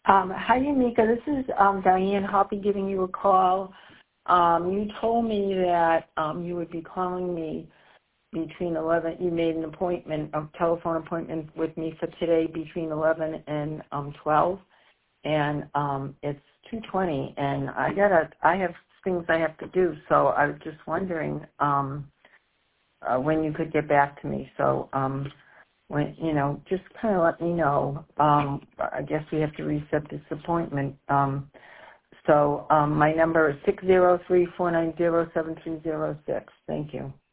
Hi, Yamika. This is Diane Hoppy giving you a call. You told me that you would be calling me between 11. You made an appointment, a telephone appointment with me for today between 11 and 12, and it's 2:20, and I have things I have to do. So I was just wondering when you could get back to me. So. When, just kind of let me know. I guess we have to reset this appointment. My number is 603-490-7306. Thank you.